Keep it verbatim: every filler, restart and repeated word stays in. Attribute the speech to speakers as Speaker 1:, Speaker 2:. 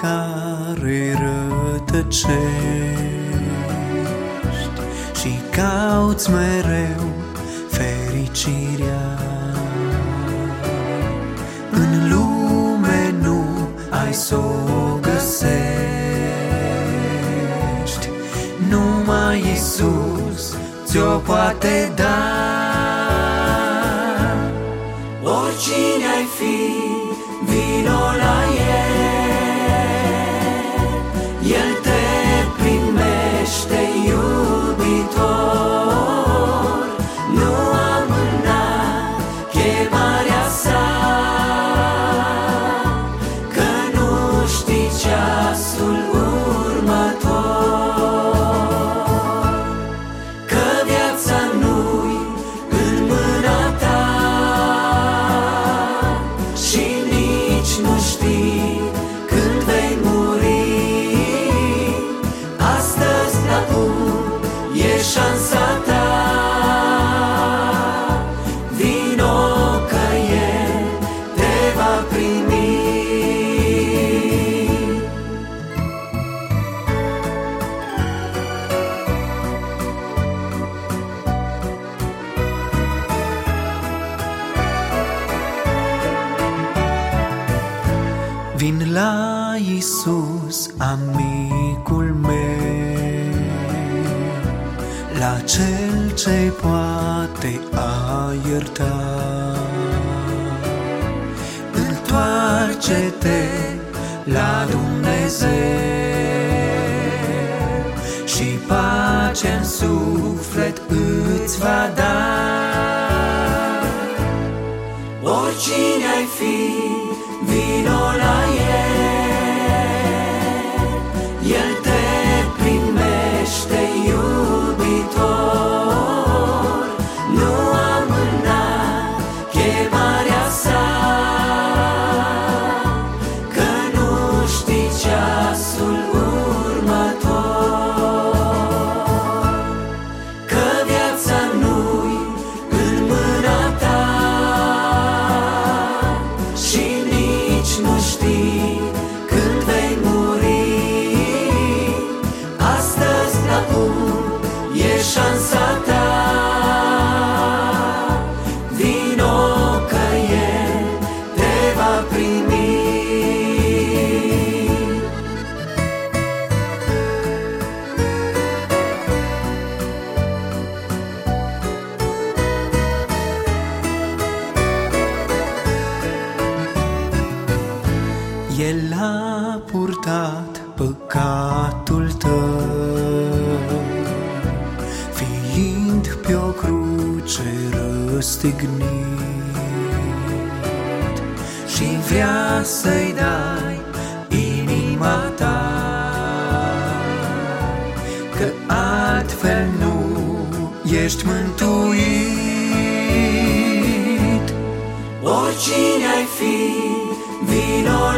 Speaker 1: care rătăcești și cauți mereu fericirea. În lume nu ai s-o găsești, numai Iisus ți-o poate da. Oricine ai fi, vino la El, El te primește iubitor. Nu amâna chemarea Sa, că nu știi ceasul următor, că viața nu-i în mâna ta și nici nu știi când vei muri. Astăzi, acum, e șansa ta. Vino că El te va primi. Vin la Iisus, amicul meu, la Cel ce poate a ierta. Întoarce-te la Dumnezeu și pace-n suflet îți va da. Oricine ai fi, vino la El, El te primește iubitor. Nu amâna chemarea Sa, că nu știi ceasul următor, că viața nu-i în mâna ta și nici nu știi când vei muri. Astăzi, acum, e șansa ta. Vino că El te va primi. El a purtat păcatul tău, fiind pe o cruce răstignit, și vrea să-i dai inima ta, că altfel nu ești mântuit. Oricine ai fi, vino